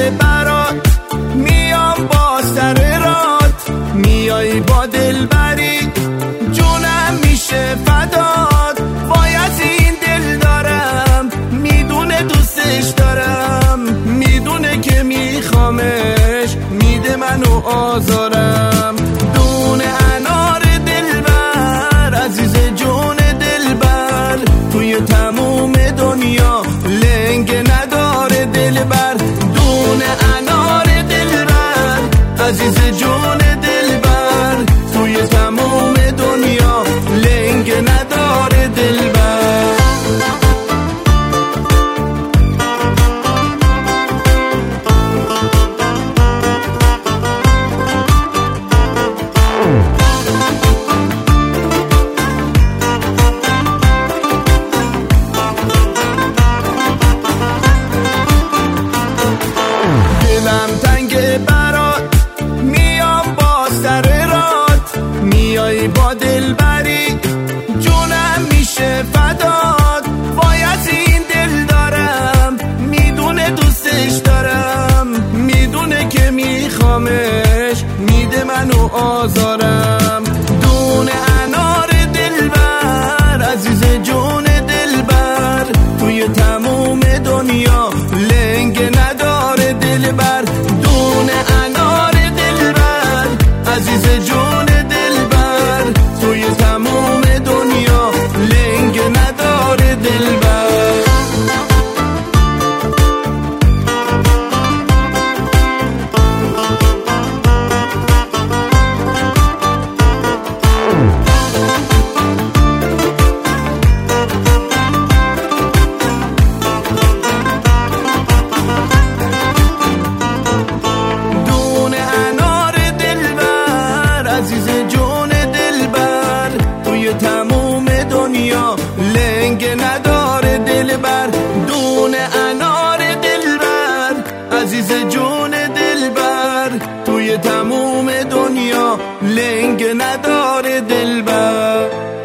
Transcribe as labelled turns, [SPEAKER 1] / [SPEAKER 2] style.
[SPEAKER 1] برات میام با سر رات، میای با دلبری جونم میشه فدات. باید این دل دارم میدونه دوستش دارم، میدونه که میخوامش میده منو آزارم. دونه انار دلبر عزیز جون دلبر، توی تموم دنیا لنگ نداره دلبر. دونه انار دلبر عزیز جون دلبر، توی تموم دنیا لنگ نداره دلبر. دلم تنگ برات میام با سر رات، میای با دلبری جونم میشه فدات. باید این دل دارم میدونه دوستش دارم، میدونه که میخوامش میده منو آزارم. دونه انار دلبر عزیز جون دلبر، توی تموم دنیا لنگ نداره دلبر. دونه انار دلبر عزیز جون دلبر، توی تموم دنیا لنگ نداره دلبر. عزیز جون دلبر، توی تموم دنیا لنگ نداره دلبر. دونه انار دلبر عزیز جون دلبر، توی تموم دنیا لنگ نداره دلبر.